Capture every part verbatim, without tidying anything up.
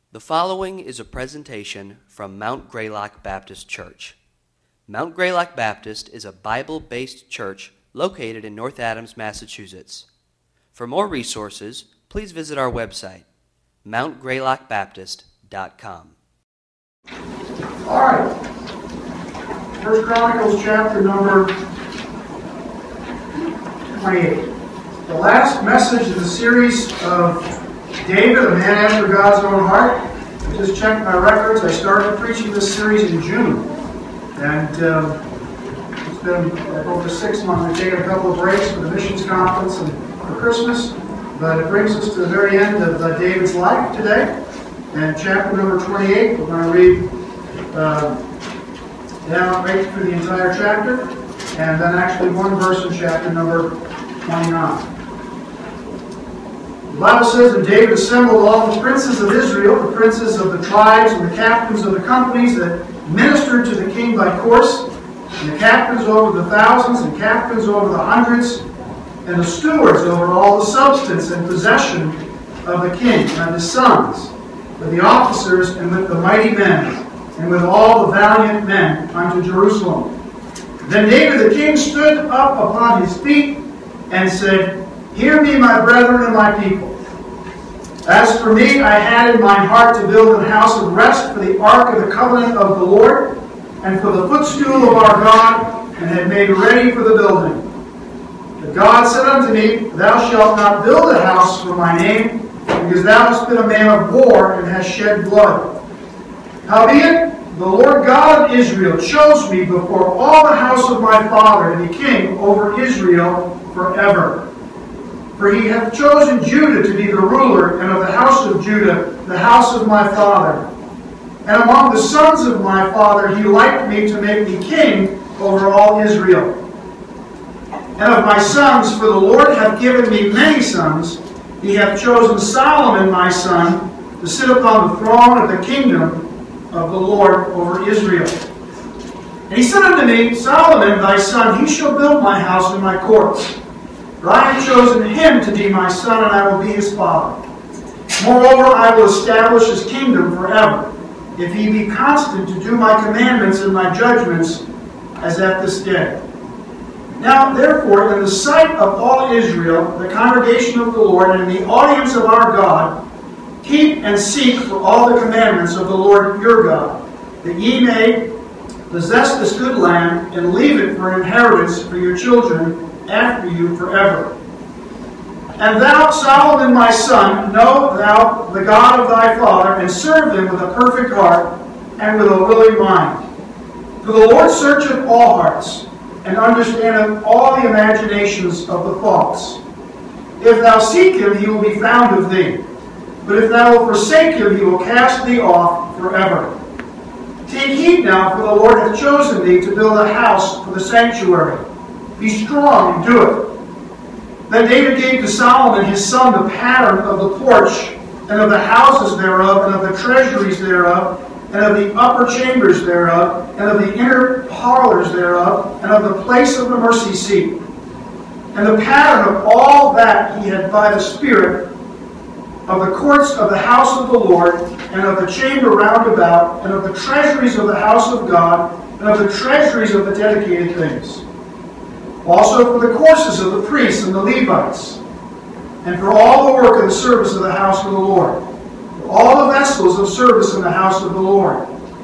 The following is a presentation from Mount Greylock Baptist Church. Mount Greylock Baptist is a Bible-based church located in North Adams, Massachusetts. For more resources, please visit our website, mount greylock baptist dot com. All right. First Chronicles chapter number twenty-eight. The last message in the series of David, a man after God's own heart. I just checked my records. I started preaching this series in June. And um, it's been over six months. We've taken a couple of breaks for the missions conference and for Christmas. But it brings us to the very end of uh, David's life today. And chapter number twenty-eight, we're going to read uh, down right through the entire chapter. And then actually one verse in chapter number twenty-nine. The Bible says that David assembled all the princes of Israel, the princes of the tribes and the captains of the companies that ministered to the king by course, and the captains over the thousands, and captains over the hundreds, and the stewards over all the substance and possession of the king, and his sons, with the officers, and with the mighty men, and with all the valiant men unto Jerusalem. Then David the king stood up upon his feet, and said, Hear me, my brethren and my people. As for me, I had in my heart to build an house of rest for the ark of the covenant of the Lord, and for the footstool of our God, and had made ready for the building. But God said unto me, Thou shalt not build a house for my name, because thou hast been a man of war, and hast shed blood. Howbeit, the Lord God of Israel chose me before all the house of my father to be king over Israel forever. For he hath chosen Judah to be the ruler, and of the house of Judah the house of my father. And among the sons of my father he liked me to make me king over all Israel. And of my sons, for the Lord hath given me many sons, he hath chosen Solomon my son to sit upon the throne of the kingdom of the Lord over Israel. And he said unto me, Solomon thy son, he shall build my house and my courts. For I have chosen him to be my son, and I will be his father. Moreover, I will establish his kingdom forever, if he be constant to do my commandments and my judgments, as at this day. Now, therefore, in the sight of all Israel, the congregation of the Lord, and in the audience of our God, keep and seek for all the commandments of the Lord your God, that ye may possess this good land, and leave it for an inheritance for your children after you forever. And thou, Solomon my son, know thou the God of thy father, and serve him with a perfect heart, and with a willing mind. For the Lord searcheth all hearts, and understandeth all the imaginations of the thoughts. If thou seek him, he will be found of thee. But if thou wilt forsake him, he will cast thee off forever. Take heed now, for the Lord hath chosen thee to build a house for the sanctuary. Be strong and do it. Then David gave to Solomon his son the pattern of the porch, and of the houses thereof, and of the treasuries thereof, and of the upper chambers thereof, and of the inner parlors thereof, and of the place of the mercy seat, and the pattern of all that he had by the Spirit, of the courts of the house of the Lord, and of the chamber round about, and of the treasuries of the house of God, and of the treasuries of the dedicated things. Also for the courses of the priests and the Levites, and for all the work of the service of the house of the Lord, for all the vessels of service in the house of the Lord.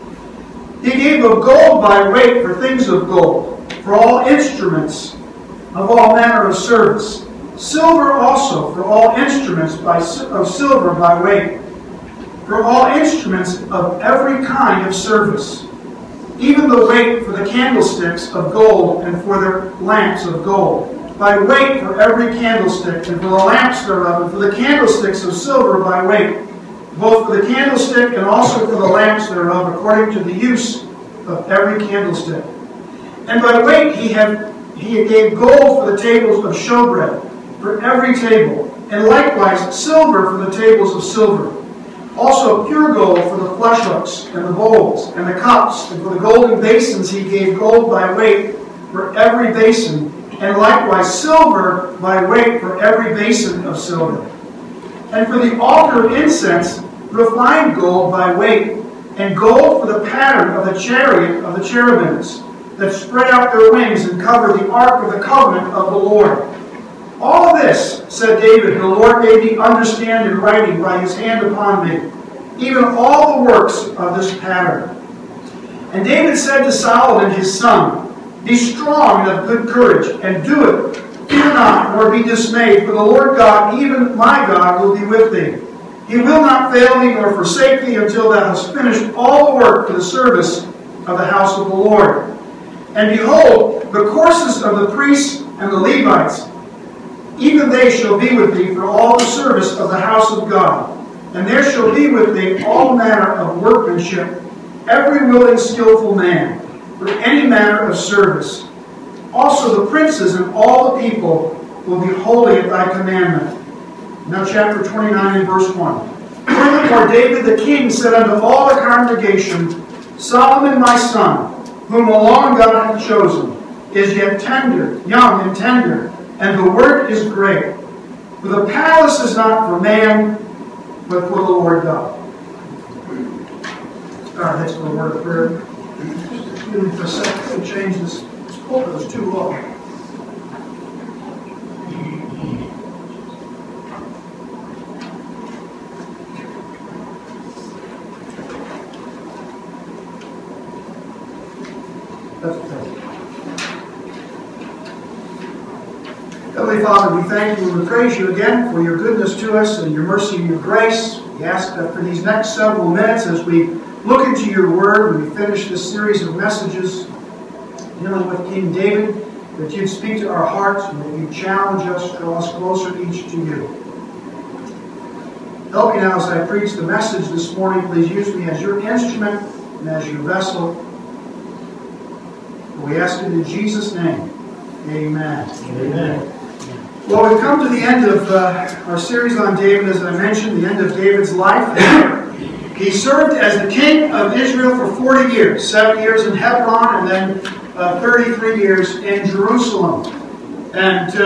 He gave of gold by weight for things of gold, for all instruments of all manner of service, silver also for all instruments by, of silver by weight, for all instruments of every kind of service, even the weight for the candlesticks of gold, and for their lamps of gold, by weight for every candlestick, and for the lamps thereof, and for the candlesticks of silver by weight, both for the candlestick and also for the lamps thereof, according to the use of every candlestick. And by weight he had he gave gold for the tables of showbread, for every table, and likewise silver for the tables of silver. Also pure gold for the flesh hooks, and the bowls, and the cups, and for the golden basins he gave gold by weight for every basin, and likewise silver by weight for every basin of silver. And for the altar of incense refined gold by weight, and gold for the pattern of the chariot of the cherubims, that spread out their wings and cover the ark of the covenant of the Lord. All of this, said David, the Lord made me understand in writing by his hand upon me, even all the works of this pattern. And David said to Solomon his son, be strong and of good courage, and do it. Fear not, nor be dismayed, for the Lord God, even my God, will be with thee. He will not fail thee nor forsake thee until thou hast finished all the work for the service of the house of the Lord. And behold, the courses of the priests and the Levites, even they shall be with thee for all the service of the house of God. And there shall be with thee all manner of workmanship, every willing skillful man, for any manner of service. Also the princes and all the people will be holy at thy commandment. Now chapter twenty-nine and verse one. Furthermore David the king said unto all the congregation, Solomon my son, whom alone God hath chosen, is yet tender, young and tender, and the work is great. For the palace is not for man, but for the Lord God. All right, that's the word of prayer. Just give me for a second to change this. This pulpit is too low. That's okay. Heavenly Father, we thank you and we praise you again for your goodness to us and your mercy and your grace. We ask that for these next several minutes as we look into your word, when we finish this series of messages dealing with King David, that you'd speak to our hearts and that you'd challenge us, draw us closer each to you. Help me now as I preach the message this morning. Please use me as your instrument and as your vessel. We ask it in Jesus' name. Amen. Amen. Well, we've come to the end of uh, our series on David, as I mentioned, the end of David's life. He served as the king of Israel for forty years, seven years in Hebron, and then uh, thirty-three years in Jerusalem. And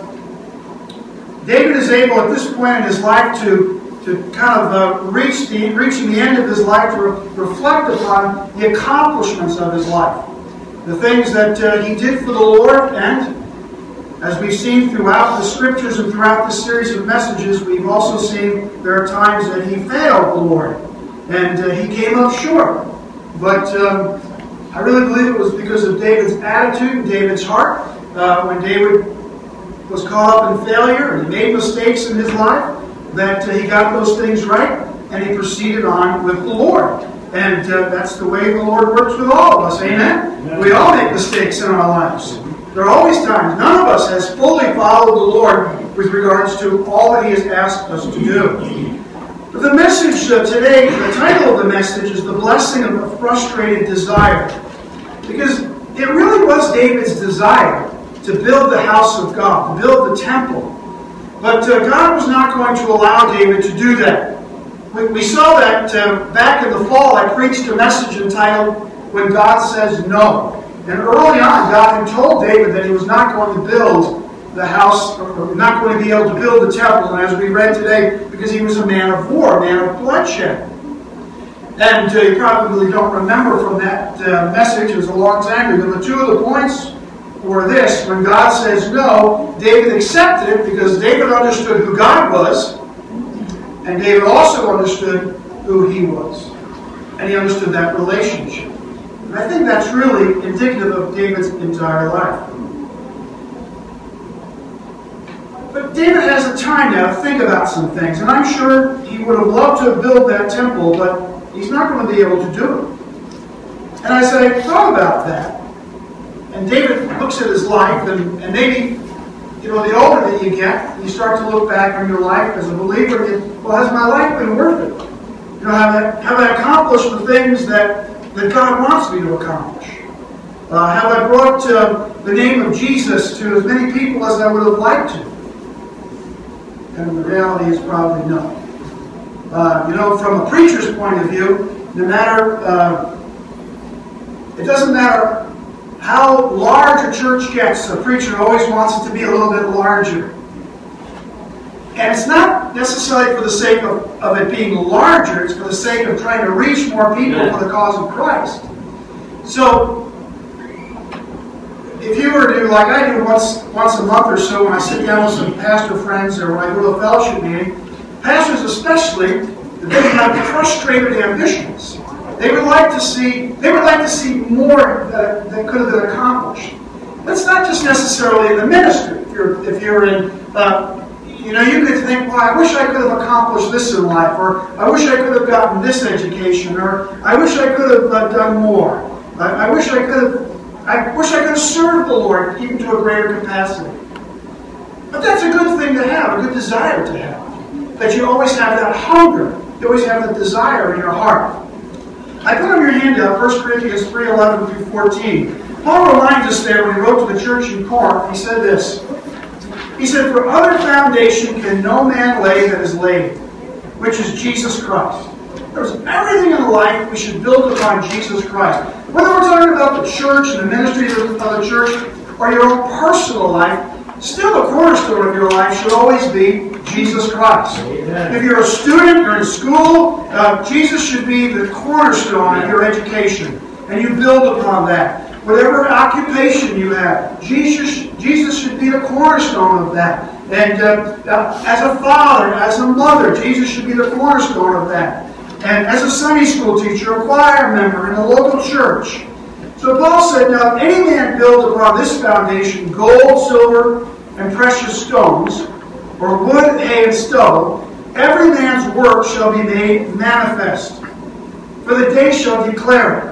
um, David is able at this point in his life to, to kind of uh, reach the, reaching the end of his life to re- reflect upon the accomplishments of his life. The things that uh, he did for the Lord, and as we've seen throughout the scriptures and throughout this series of messages, we've also seen there are times that he failed the Lord, and uh, he came up short. But um, I really believe it was because of David's attitude and David's heart. Uh, when David was caught up in failure and he made mistakes in his life, that uh, he got those things right, and he proceeded on with the Lord. And uh, that's the way the Lord works with all of us, amen? Amen? We all make mistakes in our lives. There are always times. None of us has fully followed the Lord with regards to all that he has asked us to do. But the message uh, today, the title of the message is The Blessing of a Frustrated Desire. Because it really was David's desire to build the house of God, to build the temple. But uh, God was not going to allow David to do that. We, we saw that uh, back in the fall. I preached a message entitled, When God Says No. And early on, God had told David that he was not going to build the house, or not going to be able to build the temple, and as we read today, because he was a man of war, a man of bloodshed. And uh, you probably don't remember from that uh, message, it was a long time ago, but two of the points were this: when God says no, David accepted it because David understood who God was, and David also understood who he was. And he understood that relationship. And I think that's really indicative of David's entire life. But David has the time now to think about some things, and I'm sure he would have loved to build that temple, but he's not going to be able to do it. And as I thought about that, and David looks at his life, and, and maybe, you know, the older that you get, you start to look back on your life as a believer, and you, well, has my life been worth it? You know, have I, have I accomplished the things that, that God wants me to accomplish? Uh, have I brought uh, the name of Jesus to as many people as I would have liked to? And the reality is probably no. Uh, you know, from a preacher's point of view, no matter, uh, it doesn't matter how large a church gets, a preacher always wants it to be a little bit larger. And it's not not necessarily for the sake of, of it being larger, it's for the sake of trying to reach more people yeah. for the cause of Christ. So, if you were to, like I do once once a month or so, when I sit down with some pastor friends or when I go to a fellowship meeting, pastors especially, they have frustrated ambitions. They would like to see they would like to see more that, that could have been accomplished. That's not just necessarily in the ministry. If you're if you're in, uh, you know, you could think, well, I wish I could have accomplished this in life, or I wish I could have gotten this education, or I wish I could have uh, done more. I, I wish I could have. I wish I could have served the Lord even to a greater capacity. But that's a good thing to have, a good desire to have. That you always have that hunger. You always have that desire in your heart. I put on your handout First Corinthians three, eleven through fourteen. Paul reminds us there when he wrote to the church in Corinth, he said this. He said, "For other foundation can no man lay that is laid, which is Jesus Christ." There's everything in life we should build upon Jesus Christ. Whether we're talking about the church and the ministry of the church or your own personal life, still the cornerstone of your life should always be Jesus Christ. Amen. If you're a student, you're in school, uh, Jesus should be the cornerstone of your education. And you build upon that. Whatever occupation you have, Jesus, Jesus should be the cornerstone of that. And uh, uh, as a father, as a mother, Jesus should be the cornerstone of that. And as a Sunday school teacher, a choir member in a local church. So Paul said, "Now if any man build upon this foundation gold, silver, and precious stones, or wood, hay, and stubble, every man's work shall be made manifest. For the day shall declare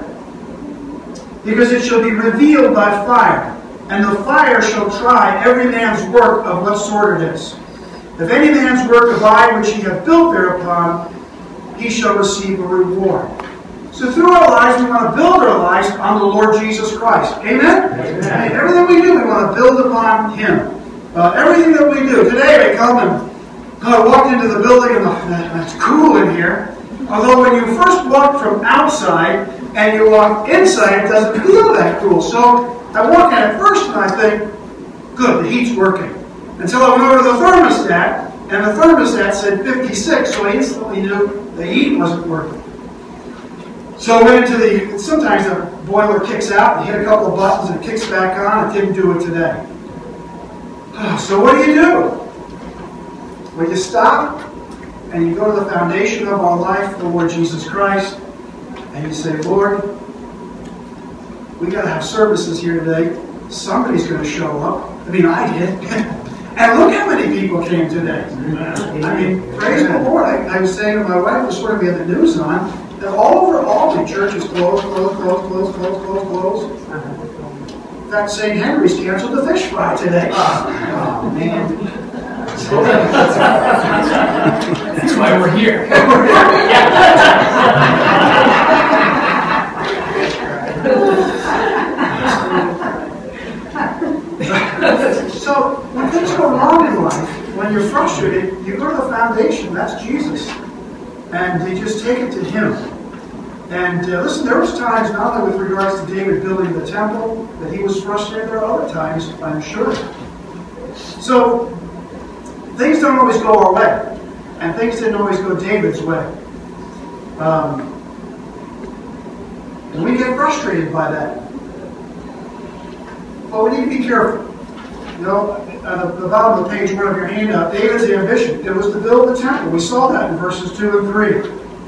it, because it shall be revealed by fire, and the fire shall try every man's work of what sort it is. If any man's work abide which he hath built thereupon, he shall receive a reward." So through our lives, we want to build our lives on the Lord Jesus Christ. Amen? Amen. Everything we do, we want to build upon Him. Uh, everything that we do. Today I come and I walked into the building and uh, it's cool in here. Although when you first walk from outside and you walk inside, it doesn't feel that cool. So I walk in at first and I think, good, the heat's working. Until I went over to the thermostat, and the thermostat said fifty-six, so I instantly knew the heat wasn't working. So I went into the, sometimes the boiler kicks out, and you hit a couple of buttons and it kicks back on. It didn't do it today. So what do you do? Well, you stop, and you go to the foundation of our life, the Lord Jesus Christ, and you say, "Lord, we got to have services here today. Somebody's going to show up." I mean, I did. And look how many people came today. I mean, praise the Lord. I, I was saying to my wife, this morning we had the news on, that all over Albany, churches closed, closed, closed, closed, closed, closed, closed. In fact, Saint Henry's canceled the fish fry today. Oh, man. That's why we're here. So, when things go wrong in life, when you're frustrated, you go to the foundation, that's Jesus. And you just take it to Him. And uh, listen, there was times, not only with regards to David building the temple, that he was frustrated. There are other times, I'm sure. So, things don't always go our way. And things didn't always go David's way. Um, and we get frustrated by that. But we need to be careful. You know, at the bottom of the page one of your handout, David's ambition, it was to build the temple. We saw that in verses two and three.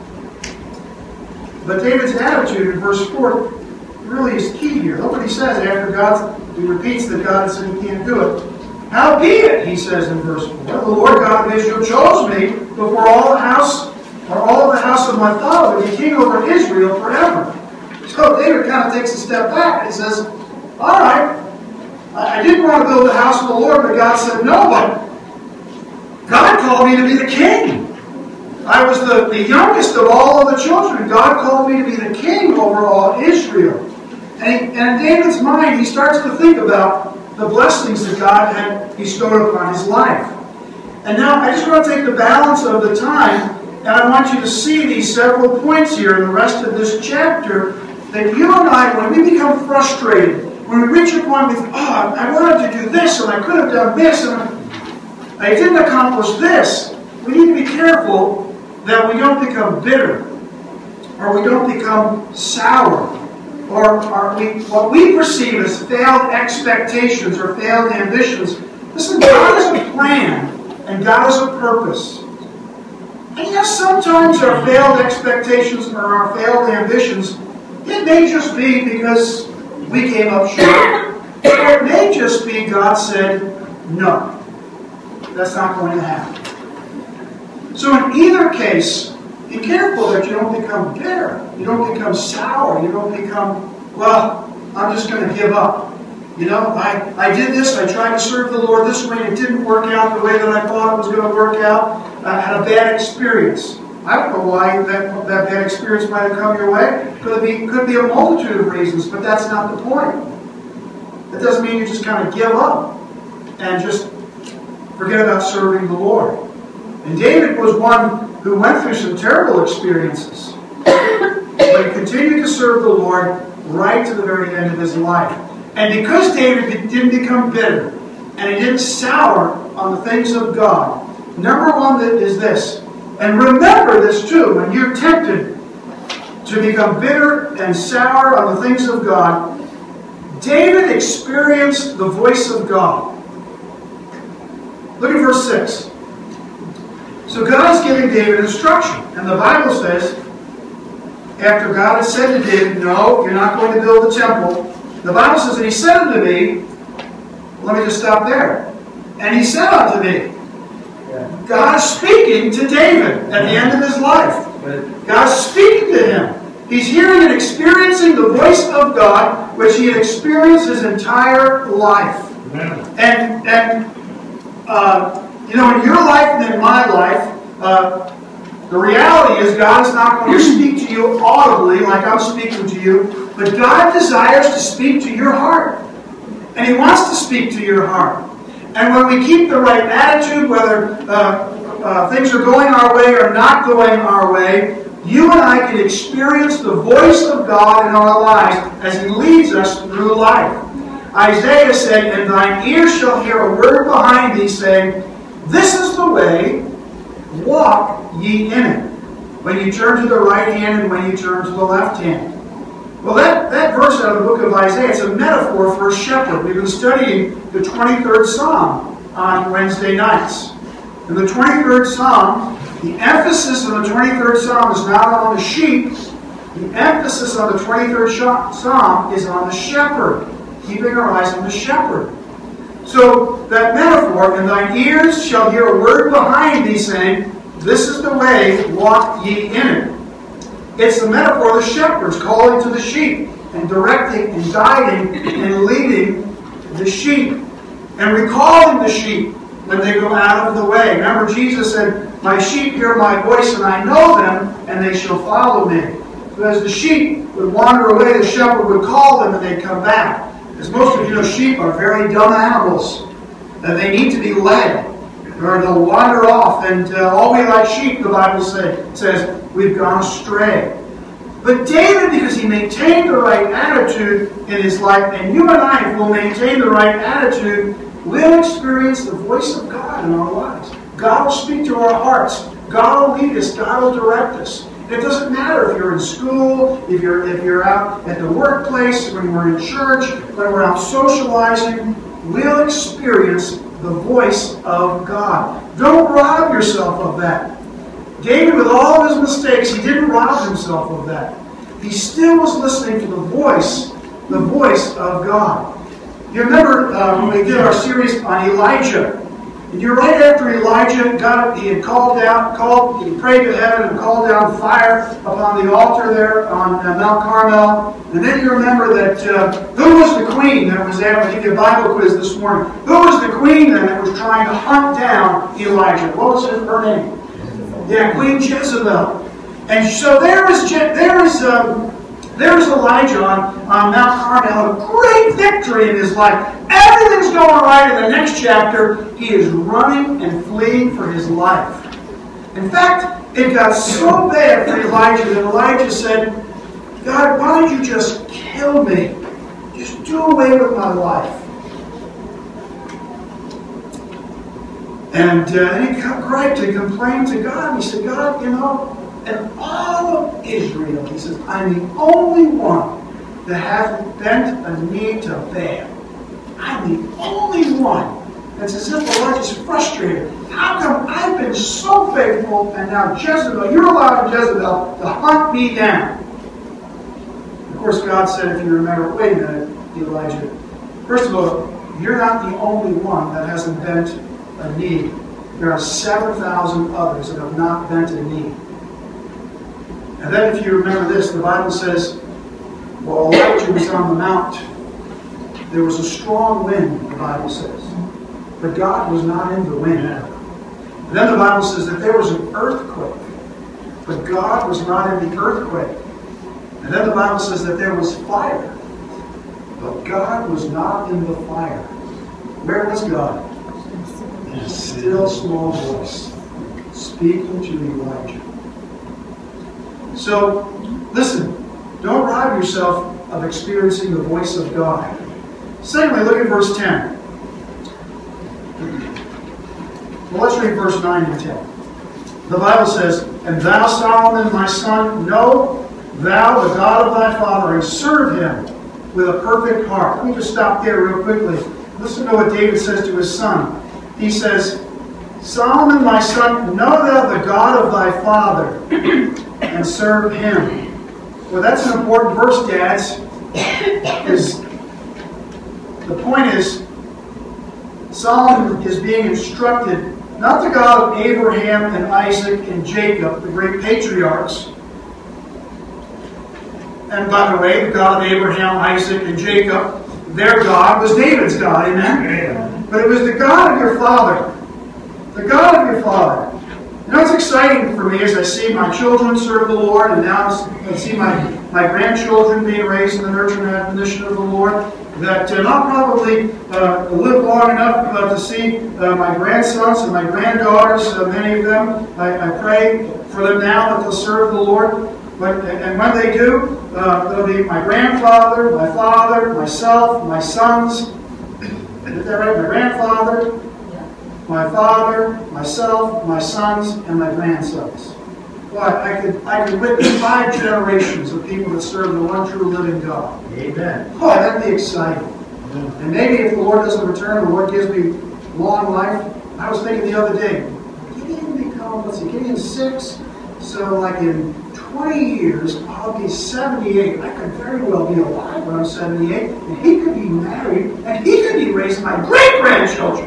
But David's attitude in verse four really is key here. Look what he says after God, he repeats that God said he can't do it. "Howbeit," he says in verse four, "the Lord God of Israel chose me before all the house, or all of the house of my father, to be king over Israel forever." So David kind of takes a step back and he says, all right, I didn't want to build the house of the Lord, but God said no, but God called me to be the king. I was the, the youngest of all of the children. God called me to be the king over all Israel. And, he, and in David's mind, he starts to think about the blessings that God had bestowed upon his life. And now I just want to take the balance of the time, and I want you to see these several points here in the rest of this chapter, that you and I, when we become frustrated, when we reach a point with, oh, I wanted to do this, and I could have done this, and I didn't accomplish this, we need to be careful that we don't become bitter, or we don't become sour, or are we, what we perceive as failed expectations or failed ambitions. Listen, God has a plan, and God has a purpose. And yes, sometimes our failed expectations or our failed ambitions, it may just be because we came up short. Or it may just be God said, no, that's not going to happen. So in either case, be careful that you don't become bitter. You don't become sour. You don't become, well, I'm just going to give up. You know, I, I did this. I tried to serve the Lord this way, and it didn't work out the way that I thought it was going to work out. I had a bad experience. I don't know why that, that bad experience might have come your way. Could be, could be a multitude of reasons, but that's not the point. That doesn't mean you just kind of give up and just forget about serving the Lord. And David was one who went through some terrible experiences, but he continued to serve the Lord right to the very end of his life. And because David didn't become bitter and he didn't sour on the things of God, number one is this, and remember this too, when you're tempted to become bitter and sour on the things of God, David experienced the voice of God. Look at verse six. So God is giving David instruction. And the Bible says, after God had said to David, no, you're not going to build the temple. The Bible says, and he said unto me, let me just stop there. And he said unto me, God is speaking to David at the end of his life. God is speaking to him. He's hearing and experiencing the voice of God, which he had experienced his entire life. And, and uh, you know, in your life and in my life, uh, the reality is God is not going to speak to you audibly like I'm speaking to you, but God desires to speak to your heart. And he wants to speak to your heart. And when we keep the right attitude, whether uh, uh, things are going our way or not going our way, you and I can experience the voice of God in our lives as he leads us through life. Isaiah said, and thine ears shall hear a word behind thee saying, this is the way, walk ye in it. When you turn to the right hand and when you turn to the left hand. Well, that, that verse out of the book of Isaiah, it's a metaphor for a shepherd. We've been studying the twenty-third Psalm on Wednesday nights. In the twenty-third Psalm, the emphasis on the twenty-third Psalm is not on the sheep. The emphasis on the twenty-third Psalm is on the shepherd, keeping our eyes on the shepherd. So, that metaphor, and thine ears shall hear a word behind thee saying, this is the way, walk ye in it. It's the metaphor of the shepherds calling to the sheep and directing and guiding and leading the sheep and recalling the sheep when they go out of the way. Remember, Jesus said, my sheep hear my voice and I know them and they shall follow me. So as the sheep would wander away, the shepherd would call them and they'd come back. As most of you know, sheep are very dumb animals. And they need to be led, or they'll wander off. And uh, all we like sheep, the Bible say, says, we've gone astray. But David, because he maintained the right attitude in his life, and you and I, if we'll maintain the right attitude, we'll experience the voice of God in our lives. God will speak to our hearts. God will lead us. God will direct us. It doesn't matter if you're in school, if you're if you're out at the workplace, when we're in church, when we're out socializing, we'll experience the voice of God. Don't rob yourself of that. David, with all of his mistakes, he didn't rob himself of that. He still was listening to the voice, the voice of God. You remember uh, when we did our series on Elijah. And you're right after Elijah, God, he had called down, called, he prayed to heaven and called down fire upon the altar there on uh, Mount Carmel. And then you remember that, uh, who was the queen that was there? I did a Bible quiz this morning. Who was the queen then that was trying to hunt down Elijah? What was her name? Yeah, Queen Jezebel. And so there is, there is, um, there is Elijah on, on Mount Carmel, a great victory in his life. Everything's going right in the next chapter. He is running and fleeing for his life. In fact, it got so bad for Elijah that Elijah said, God, why don't you just kill me? Just do away with my life. And, uh, and he griped and complained to God. He said, God, you know, in all of Israel, he says, I'm the only one that hasn't bent a knee to Baal. I'm the only one. It's as if the Lord is frustrated. How come I've been so faithful and now Jezebel, you're allowing Jezebel to hunt me down? Of course, God said, if you remember, wait a minute, Elijah. First of all, you're not the only one that hasn't bent a knee. There are seven thousand others that have not bent a knee. And then if you remember this, the Bible says, while Elijah was on the mount, there was a strong wind, the Bible says. But God was not in the wind. And then the Bible says that there was an earthquake, but God was not in the earthquake. And then the Bible says that there was fire, but God was not in the fire. Where was God? In a still small voice, speaking to Elijah. So, listen, don't rob yourself of experiencing the voice of God. Secondly, look at verse ten. Well, let's read verse nine and ten. The Bible says, And thou, Solomon, my son, know thou the God of thy father, and serve him with a perfect heart. Let me just stop there real quickly. Listen to what David says to his son. He says, Solomon, my son, know thou the God of thy father, and serve him. Well, that's an important verse, dads. Is the point is, Solomon is being instructed, not the God of Abraham and Isaac and Jacob, the great patriarchs. And by the way, the God of Abraham, Isaac, and Jacob, their God was David's God, amen? Amen. But it was the God of your father. The God of your father. You know, it's exciting for me as I see my children serve the Lord, and now I see my, my grandchildren being raised in the nurture and admonition of the Lord, that uh, I'll probably uh, live long enough uh, to see uh, my grandsons and my granddaughters, uh, many of them. I, I pray for them now that they'll serve the Lord. But, and when they do, uh, they'll be my grandfather, my father, myself, my sons. Is that right? My grandfather, my father, myself, my sons, and my grandsons. Well, I could I could witness five generations of people that serve the one true living God. Amen. Oh, that'd be exciting. Amen. And maybe if the Lord doesn't return, the Lord gives me long life. I was thinking the other day, Gideon become, let's see, Gideon six, so like in twenty years, I'll be seventy-eight. I could very well be alive when I'm seventy-eight, and he could be married, and he could be raising my great-grandchildren.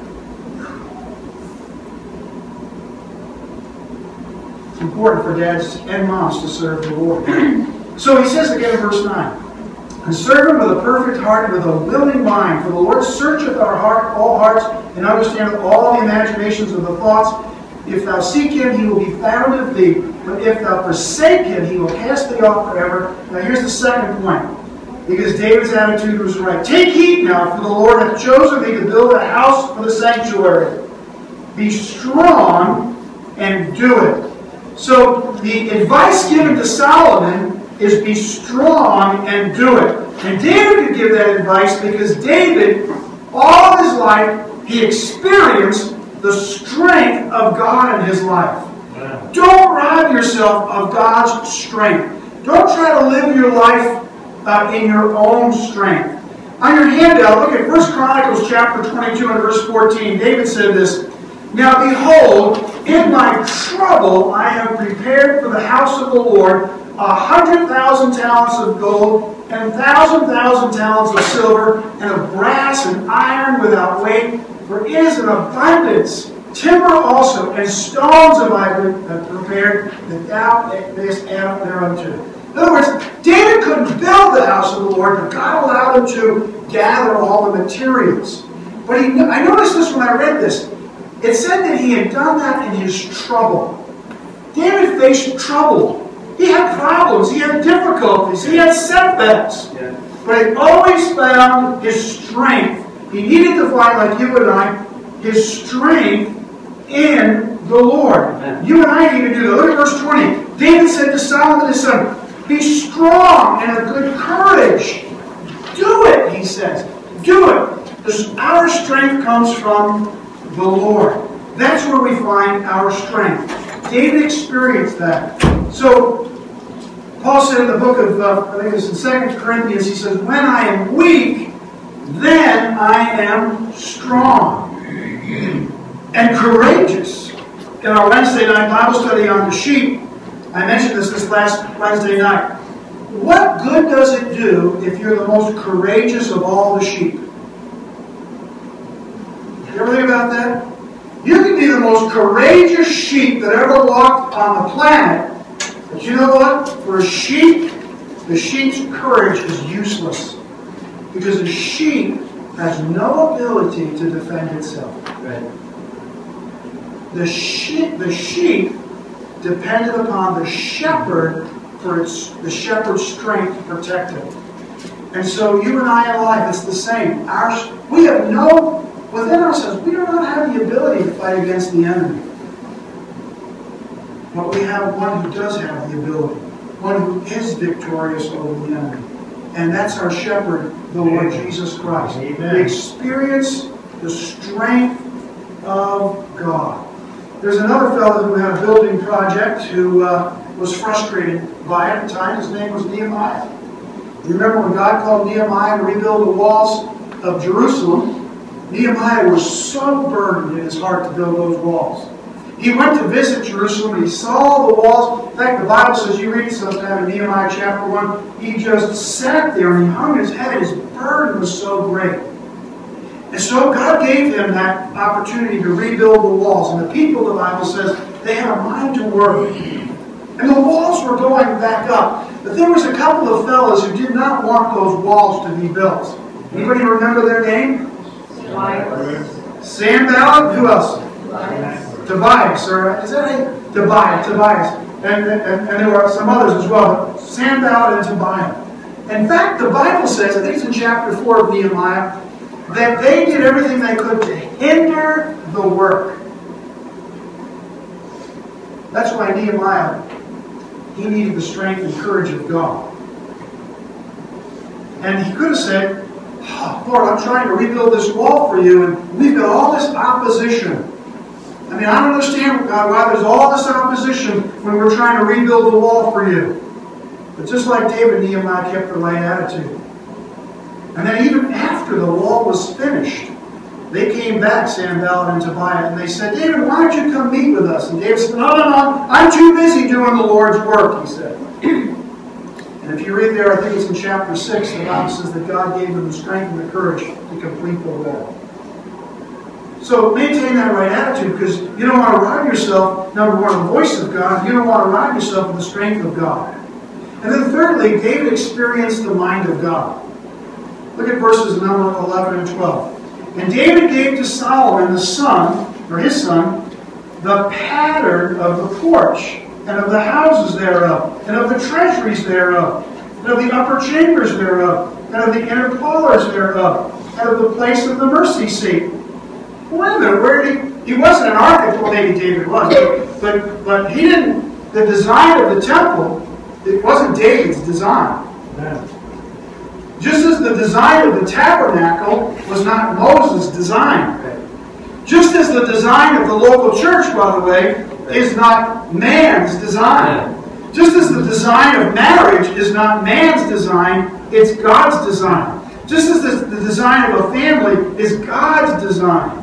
It's important for dads and moms to serve the Lord. So he says again in verse nine, And serve him with a perfect heart and with a willing mind, for the Lord searcheth our heart, all hearts, and understandeth all the imaginations of the thoughts. If thou seek him, he will be found of thee. But if thou forsake him, he will cast thee off forever. Now here's the second point, because David's attitude was right. Take heed now, for the Lord hath chosen thee to build a house for the sanctuary. Be strong and do it. So the advice given to Solomon is be strong and do it. And David could give that advice because David, all his life, he experienced the strength of God in his life. Wow. Don't rob yourself of God's strength. Don't try to live your life uh, in your own strength. On your handout, look at First Chronicles chapter twenty-two and verse fourteen. David said this, Now behold, in my trouble I have prepared for the house of the Lord a hundred thousand talents of gold, and thousand thousand talents of silver, and of brass and iron without weight. For it is an abundance, timber also, and stones have I prepared, that thou mayest add thereunto. In other words, David couldn't build the house of the Lord, but God allowed him to gather all the materials. But he, I noticed this when I read this. It said that he had done that in his trouble. David faced trouble. He had problems. He had difficulties. He had setbacks. Yeah. But he always found his strength. He needed to find, like you and I, his strength in the Lord. Yeah. You and I need to do that. Look at verse twenty. David said to Solomon his son, Be strong and of good courage. Do it, he says. Do it. This, our strength comes from the Lord. That's where we find our strength. David experienced that. So, Paul said in the book of, uh, I think it's in Second Corinthians, he says, when I am weak, then I am strong and courageous. In our Wednesday night Bible study on the sheep, I mentioned this this last Wednesday night. What good does it do if you're the most courageous of all the sheep? You ever think about that? You can be the most courageous sheep that ever walked on the planet, but you know what? For a sheep, the sheep's courage is useless. Because a sheep has no ability to defend itself. Right. The sheep, the sheep depended upon the shepherd for its, the shepherd's strength to protect it. And so you and I in life, it's the same. Our, we have no, within ourselves, we do not have the ability to fight against the enemy. But we have one who does have the ability. One who is victorious over the enemy. And that's our shepherd, the Lord Jesus Christ. Amen. We experience the strength of God. There's another fellow who had a building project who uh, was frustrated by it at the time. His name was Nehemiah. You remember when God called Nehemiah to rebuild the walls of Jerusalem? Nehemiah was so burdened in his heart to build those walls. He went to visit Jerusalem and he saw the walls. In fact, the Bible says, you read sometime in Nehemiah chapter one, he just sat there and he hung his head. His burden was so great. And so God gave him that opportunity to rebuild the walls. And the people, the Bible says, they had a mind to work. And the walls were going back up. But there was a couple of fellows who did not want those walls to be built. Anybody remember their name? Sanballat. Who else? Tobias, or is that a Tobias? Tobias, and, and and there were some others as well. But Sanballat and Tobiah. In fact, the Bible says, I think it's in chapter four of Nehemiah, that they did everything they could to hinder the work. That's why Nehemiah, he needed the strength and courage of God. And he could have said, oh, Lord, I'm trying to rebuild this wall for you, and we've got all this opposition. I mean, I don't understand, God, why there's all this opposition when we're trying to rebuild the wall for you. But just like David, Nehemiah kept the right attitude. And then even after the wall was finished, they came back, Sanballat and Tobiah, and they said, David, why don't you come meet with us? And David said, no, no, no, I'm too busy doing the Lord's work, he said. And if you read there, I think it's in chapter six, the Bible says that God gave them the strength and the courage to complete the wall. So maintain that right attitude, because you don't want to rob yourself, number one, the voice of God. You don't want to rob yourself of the strength of God. And then thirdly, David experienced the mind of God. Look at verses number eleven and twelve. And David gave to Solomon the son, or his son, the pattern of the porch, and of the houses thereof, and of the treasuries thereof, and of the upper chambers thereof, and of the inner parlors thereof, and of the place of the mercy seat. Wait a minute, where did he? He wasn't an architect. Well, maybe David was, but but he didn't. The design of the temple, it wasn't David's design. Yeah. Just as the design of the tabernacle was not Moses' design. Just as the design of the local church, by the way, is not man's design. Just as the design of marriage is not man's design, it's God's design. Just as the, the design of a family is God's design.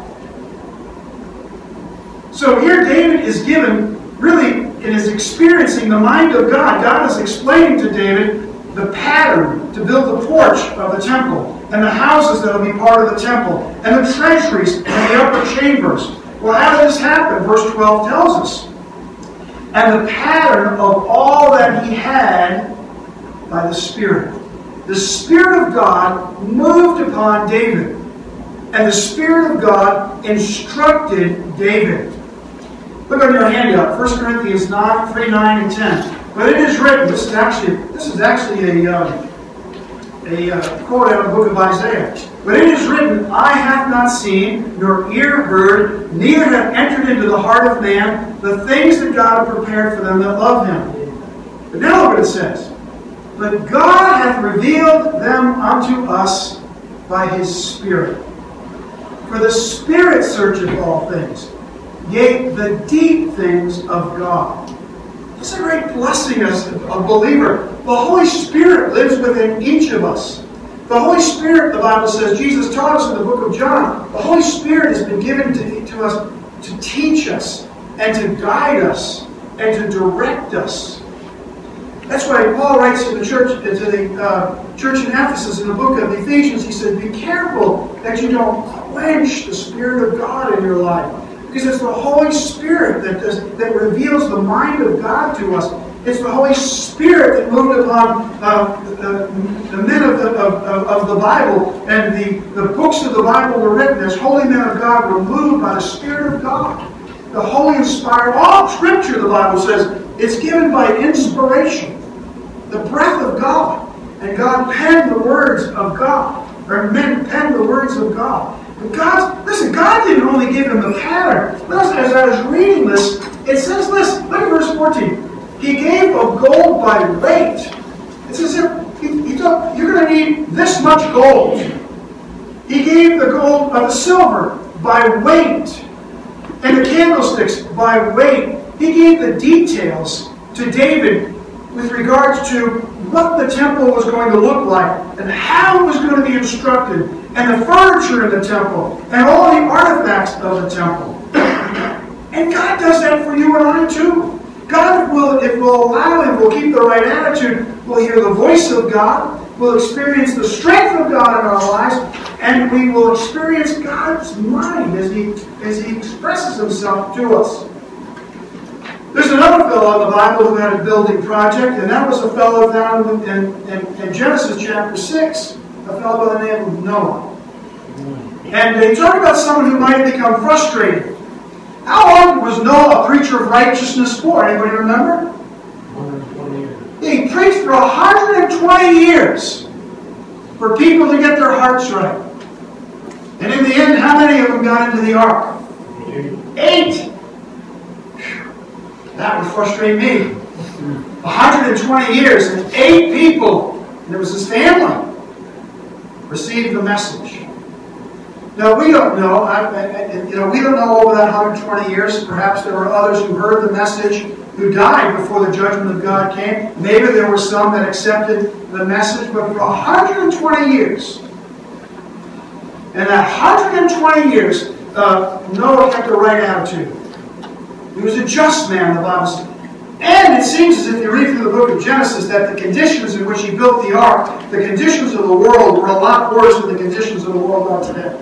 So here David is given, really, and is experiencing the mind of God. God is explaining to David the pattern to build the porch of the temple, and the houses that will be part of the temple, and the treasuries, and the upper chambers. Well, how did this happen? Verse twelve tells us. And the pattern of all that he had by the Spirit. The Spirit of God moved upon David, and the Spirit of God instructed David. Look on your handout, First Corinthians nine, three, nine, and ten. But it is written, this is actually, this is actually a, uh, a uh, quote out of the book of Isaiah. But it is written, I have not seen, nor ear heard, neither have entered into the heart of man the things that God hath prepared for them that love him. But now look what it says. But God hath revealed them unto us by his Spirit. For the Spirit searcheth all things, yea, the deep things of God. It's a great blessing as a believer. The Holy Spirit lives within each of us. The Holy Spirit, the Bible says, Jesus taught us in the book of John, the Holy Spirit has been given to, to us to teach us and to guide us and to direct us. That's why Paul writes to the church, to the uh, church in Ephesus in the book of Ephesians. He said, "Be careful that you don't quench the Spirit of God in your life, because it's the Holy Spirit that does, that reveals the mind of God to us. It's the Holy Spirit that moved upon uh, the, the men of the, of, of the Bible, and the, the books of the Bible were written as holy men of God were moved by the Spirit of God. The Holy Inspired, all Scripture, the Bible says, it's given by inspiration, the breath of God. And God penned the words of God, or men penned the words of God. But God, listen, God didn't only give him the pattern. Listen, as I was reading this, it says this, look at verse fourteen. He gave of gold by weight. It says he, he told, you're going to need this much gold. He gave the gold of the silver by weight, and the candlesticks by weight. He gave the details to David with regards to what the temple was going to look like and how it was going to be instructed, and the furniture in the temple and all the artifacts of the temple. And God does that for you and I too. God will, if we'll allow Him, we'll keep the right attitude, we'll hear the voice of God, we'll experience the strength of God in our lives, and we will experience God's mind as He, as He expresses Himself to us. There's another fellow in the Bible who had a building project, and that was a fellow found in, in, in Genesis chapter six, a fellow by the name of Noah. And they talk about someone who might have become frustrated. How long was Noah a preacher of righteousness for? Anybody remember? one hundred twenty years. He preached for one hundred twenty years for people to get their hearts right. And in the end, how many of them got into the ark? Eight. That would frustrate me. one hundred twenty years and eight people, and it was his family, received the message. Now, we don't know, I, I, you know, we don't know over that one hundred twenty years. Perhaps there were others who heard the message who died before the judgment of God came. Maybe there were some that accepted the message, but for one hundred twenty years, and that one hundred twenty years, uh, Noah kept the right attitude. He was a just man, the Bible says. And it seems as if you read through the book of Genesis that the conditions in which he built the ark, the conditions of the world were a lot worse than the conditions of the world are today.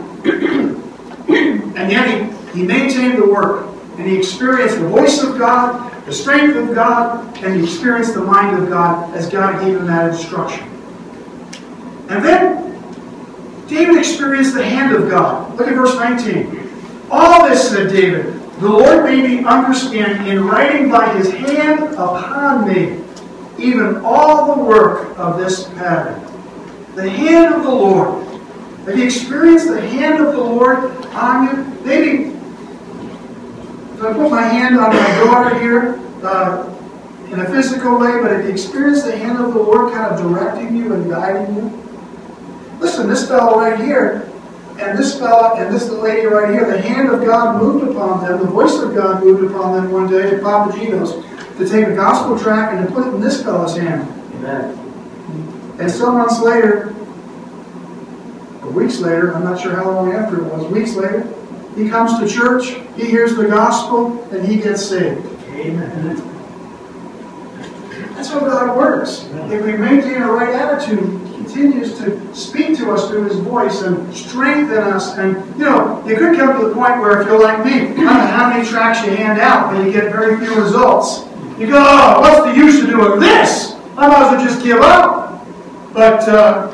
And yet he, he maintained the work, and he experienced the voice of God, the strength of God, and he experienced the mind of God as God gave him that instruction. And then David experienced the hand of God. Look at verse nineteen. All this, said David, the Lord made me understand in writing by His hand upon me, even all the work of this pattern. The hand of the Lord. Have you experienced the hand of the Lord on you? Maybe, if I put my hand on my daughter here, uh, in a physical way, but have you experienced the hand of the Lord kind of directing you and guiding you? Listen, this fellow right here, and this fellow and this lady right here, the hand of God moved upon them, the voice of God moved upon them one day at Papa Gino's to take a gospel tract and to put it in this fellow's hand. Amen. And some months later, or weeks later, I'm not sure how long after it was, weeks later, he comes to church, he hears the gospel, and he gets saved. Amen. That's how God works. If we maintain a right attitude, continues to speak to us through His voice and strengthen us. And, you know, you could come to the point where if you're like me, I don't know how many tracts you hand out, but you get very few results. You go, oh, what's the use of doing this? I might as well just give up. But uh,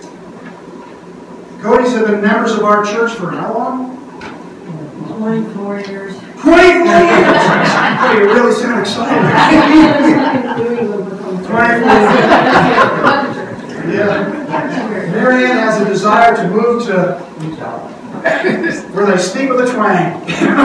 Cody's have been members of our church for how long? twenty-four years. twenty-four years! Oh, you really sound excited. twenty-four years. Yeah. Marianne has a desire to move to where they speak with a twang.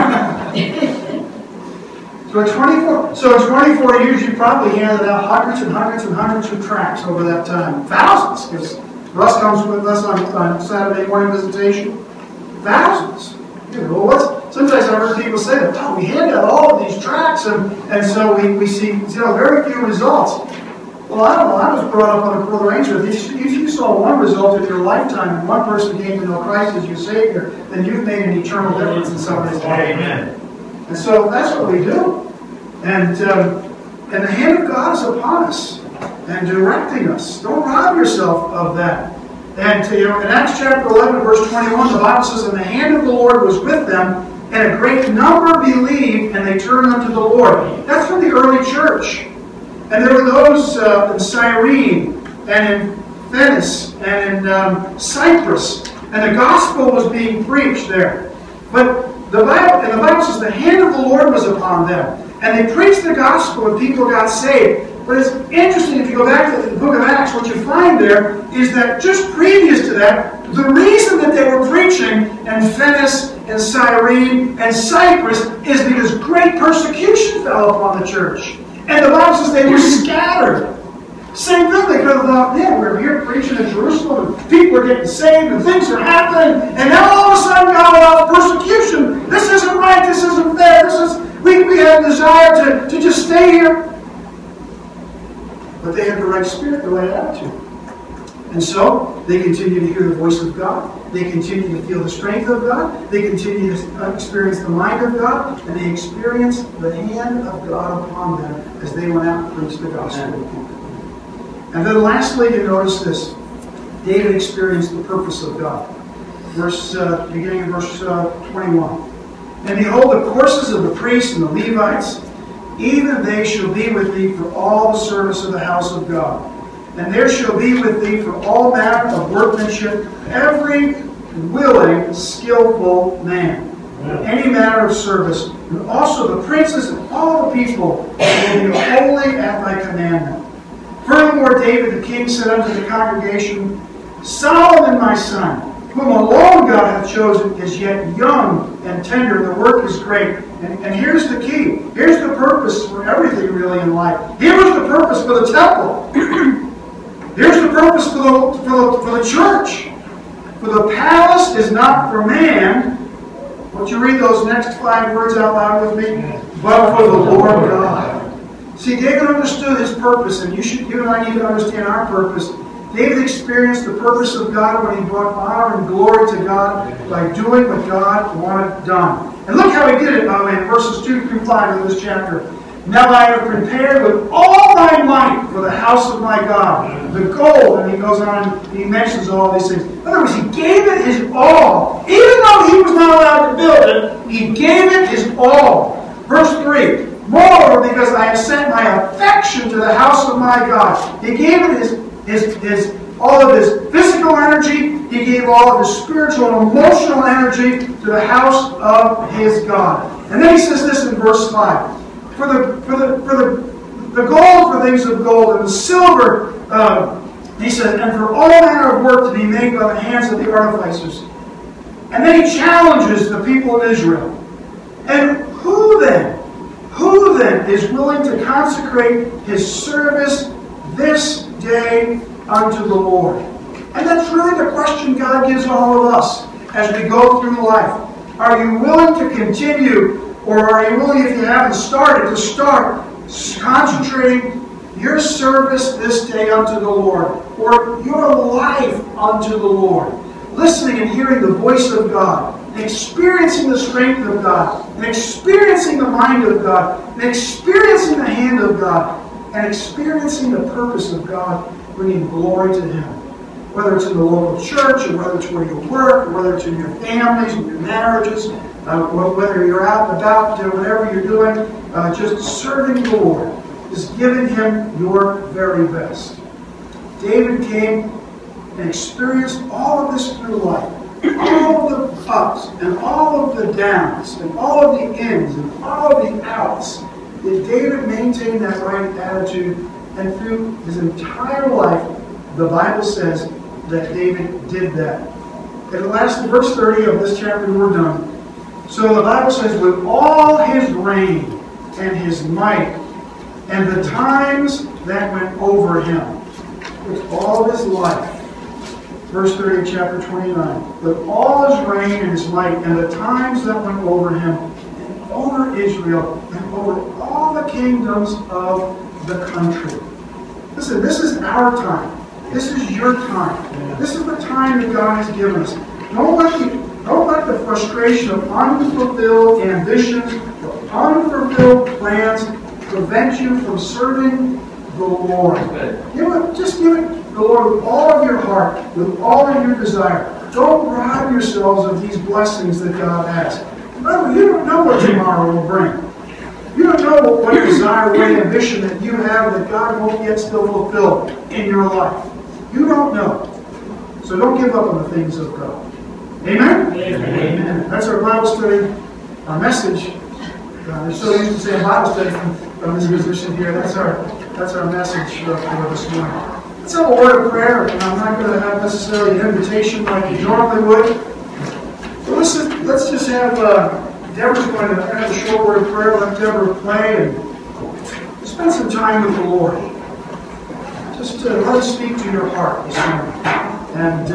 so twenty-four, so in twenty-four years, you probably handed out hundreds and hundreds and hundreds of tracts over that time. Thousands, because Russ comes with us on, on Saturday morning visitation. Thousands. You know, what's sometimes I've heard people say that, wow, we hand out all of these tracts, and, and so we, we see, you know, very few results. Well, I don't know. I was brought up on a Pearl Range with, if, if you saw one result in your lifetime and one person came to know Christ as your Savior, then you've made an eternal difference in somebody's life. Amen. And so that's what we do. And, um, and the hand of God is upon us and directing us. Don't rob yourself of that. And you know, in Acts chapter eleven, verse twenty-one, the Bible says, and the hand of the Lord was with them, and a great number believed, and they turned unto the Lord. That's from the early church. And there were those uh, in Cyrene, and in Venice, and in um, Cyprus, and the gospel was being preached there. But the Bible, and the Bible says the hand of the Lord was upon them, and they preached the gospel, and people got saved. But it's interesting, if you go back to the book of Acts, what you find there is that just previous to that, the reason that they were preaching in Venice and Cyrene and Cyprus is because great persecution fell upon the church. And the Bible says they were scattered. Same thing, they could have thought, yeah, we're here preaching in Jerusalem, and people are getting saved, and things are happening, and now all of a sudden God allows persecution. This isn't right, this isn't fair, this is, we, we have a desire to, to just stay here. But they had the right spirit, the right attitude. And so, they continue to hear the voice of God. They continue to feel the strength of God. They continue to experience the mind of God. And they experience the hand of God upon them as they went out and preached the gospel to people. And then lastly, you notice this. David experienced the purpose of God. Verse, uh, beginning in verse uh, twenty-one. And behold, the courses of the priests and the Levites, even they shall be with thee for all the service of the house of God. And there shall be with thee for all manner of workmanship, every willing, skillful man, any manner of service. And also the princes and all the people will be holy at thy commandment. Furthermore, David the king said unto the congregation, Solomon my son, whom alone God hath chosen, is yet young and tender, and the work is great. And, and here's the key. Here's the purpose for everything really in life. Here was the purpose for the temple. Here's the purpose for the, for, the, for the church. For the palace is not for man. Won't you read those next five words out loud with me? But for the Lord God. See, David understood his purpose, and you should, you and I need to understand our purpose. David experienced the purpose of God when he brought honor and glory to God by doing what God wanted done. And look how he did it, by the way, in verses two through five of this chapter. Now I have prepared with all my might for the house of my God, the gold, and he goes on, and he mentions all these things. In other words, he gave it his all. Even though he was not allowed to build it, he gave it his all. Verse three, moreover, because I have sent my affection to the house of my God. He gave it his His, his, all of his physical energy, he gave all of his spiritual and emotional energy to the house of his God. And then he says this in verse five. For the for the for the the gold for things of gold, and the silver, uh, he says, and for all manner of work to be made by the hands of the artificers. And then he challenges the people of Israel. And who then, who then is willing to consecrate his service this day unto the Lord? And that's really the question God gives all of us as we go through life. Are you willing to continue, or are you willing, if you haven't started, to start concentrating your service this day unto the Lord, or your life unto the Lord, listening and hearing the voice of God, and experiencing the strength of God, and experiencing the mind of God, and experiencing the hand of God, and experiencing the purpose of God, bringing glory to Him. Whether it's in the local church, or whether it's where you work, or whether it's in your families, in your marriages, uh, whether you're out and about, uh, whatever you're doing, uh, just serving the Lord, just giving Him your very best. David came and experienced all of this through life. All of the ups, and all of the downs, and all of the ins, and all of the outs. That David maintained that right attitude, and through his entire life, the Bible says that David did that. And the last verse thirty of this chapter, we're done. So the Bible says, with all his reign and his might, and the times that went over him, with all of his life, Verse thirty, chapter twenty-nine. With all his reign and his might, and the times that went over him, and over Israel, and over all the kingdoms of the country. Listen, this is our time. This is your time. This is the time that God has given us. Don't let the, don't let the frustration of unfulfilled ambitions, of unfulfilled plans prevent you from serving the Lord. Give it, just give it the Lord with all of your heart, with all of your desire. Don't rob yourselves of these blessings that God has. Remember, you don't know what tomorrow will bring. You don't know what desire, what ambition that you have that God won't yet still fulfill in your life. You don't know. So don't give up on the things of God. Amen? Amen. Amen. That's our Bible study, our message. Uh, they're so used to saying Bible study from, from this position here. That's our that's our message uh, for this morning. Let's have a word of prayer. And I'm not going to have necessarily an invitation like you normally would. But let's just, let's just have, uh, Deborah's going to have a short word of prayer. Let Deborah play and spend some time with the Lord. Just uh, let us speak to your heart this morning. And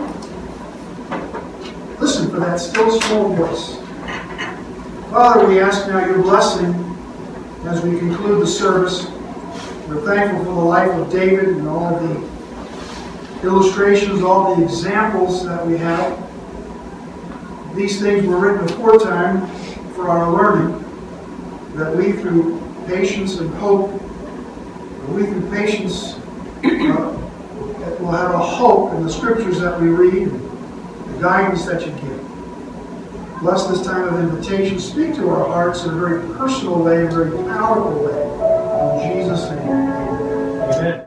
um, listen for that still small voice. Father, we ask now your blessing as we conclude the service. We're thankful for the life of David and all the illustrations, all the examples that we have. These things were written aforetime for our learning, that we through patience and hope, that we through patience uh, will have a hope in the scriptures that we read, and the guidance that you give. Bless this time of invitation. Speak to our hearts in a very personal way, a very powerful way. In Jesus' name, amen.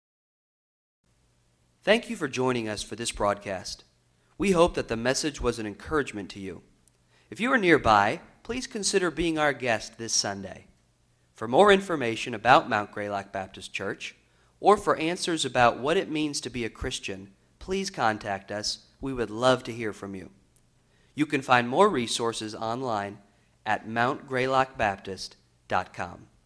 Thank you for joining us for this broadcast. We hope that the message was an encouragement to you. If you are nearby, please consider being our guest this Sunday. For more information about Mount Greylock Baptist Church, or for answers about what it means to be a Christian, please contact us. We would love to hear from you. You can find more resources online at mount greylock baptist dot com.